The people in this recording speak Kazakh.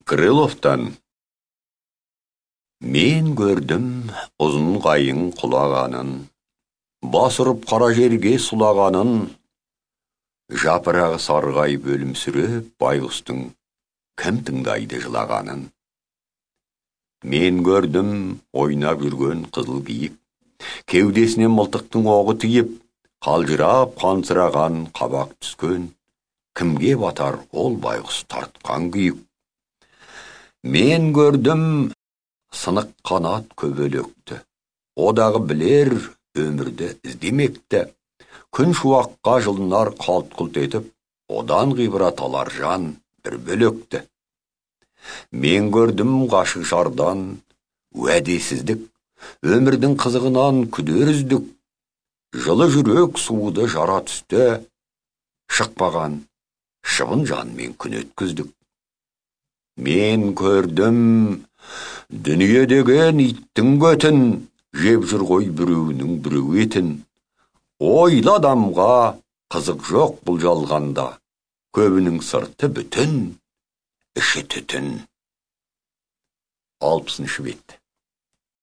Крыловтан. Мен көрдім ұзын қайың құлағанын, бас ұрып қара жерге сұлағанын, жапырағы сарғай бөлімсіреп байғұстың кім тыңдайды жылағанын. Мен көрдім ойнап жүрген қызыл киік, кеудесіне мылтықтың оғы тиіп, қалжырап қансыраған қабақ түскен, кімге батар ол байғұс тартқан күйік. Мен көрдім сынық қанат көбелекті, одағы білер өмірді іздемекті, күн шуаққа жылынар қалт-құлт етіп, одан ғибрат алар жан бір бөлекті. Мен көрдім ғашық жардан уәдесіздік, өмірдің қызығынан күдер үздік, жылы жүрек суды жара түсті, шықпаған шыбын жанмен күн өткіздік. Мен көрдім дүние деген иттің көтін, жеп жүр ғой біреуінің біреу етін. Ойлы адамға қызық жоқ бұл жалғанда, көбінің сырты бүтін, іші түтін. 60-шы бет.